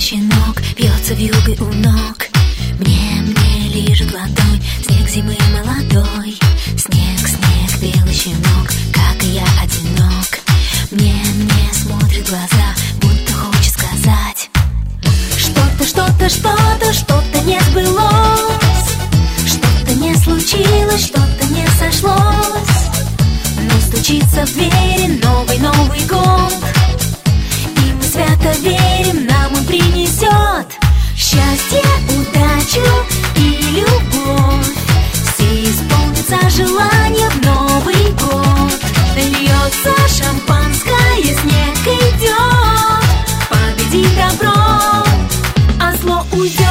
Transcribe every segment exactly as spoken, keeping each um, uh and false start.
щенок бьется вьюгой у ног. Мне, мне лижет ладонь снег зимы молодой. Снег, снег, белый щенок, как и я, одинок. Мне, мне смотрит в глаза, будто хочет сказать: что-то, что-то, что-то, что-то не сбылось, что-то не случилось, что-то не сошлось. Но стучится в двери новый, Новый год, и мы свято верим, нам он принесет счастье, удачу и любовь. Все исполнится желание в Новый год. Льется шампанское, снег идет, победит добро, а зло уйдет.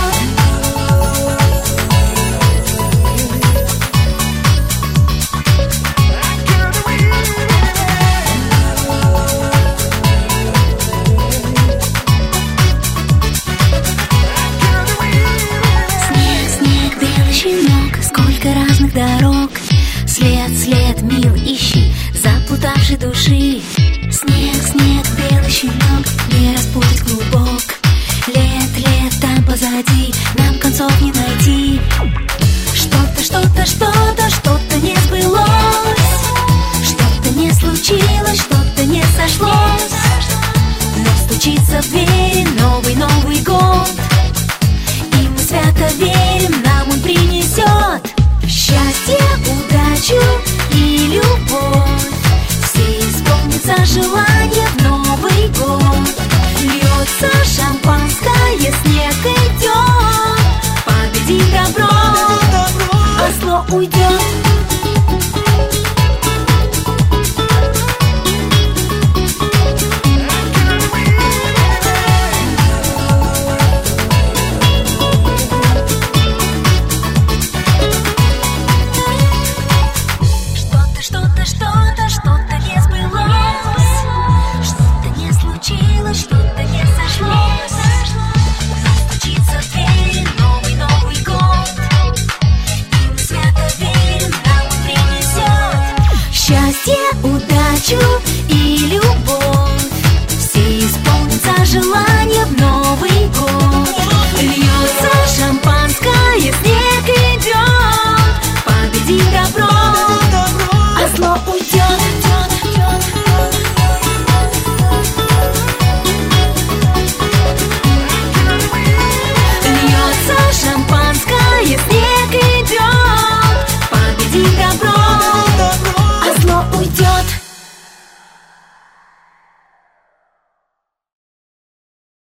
Сколько разных дорог, след, след, мил, ищи, заплутавшей души. Снег, снег, белый щенок, не распутать клубок. Лет, лет там позади, нам концов не найти. Что-то, что-то, что-то, что-то не сбылось, что-то не случилось, что-то не сошлось. Но стучится в двери новый, Новый год, и мы свято верим, нам он принесет счастье, удачу и любовь. Все исполнится желание в Новый год. Льется шампанское, снег идет, победит добро, а зло уйдет. Что-то, что-то, что-то не сбылось, что-то не случилось, что-то не сошлось. Но стучится в двери новый, Новый год, и мы свято верим, нам он принесет счастье, удачу и любовь. Все исполнится желание в Новый год. Льется шампанское, снег идет, победит добро, а зло уйдет. Льется шампанское, снег идет, победит добро, а зло уйдет.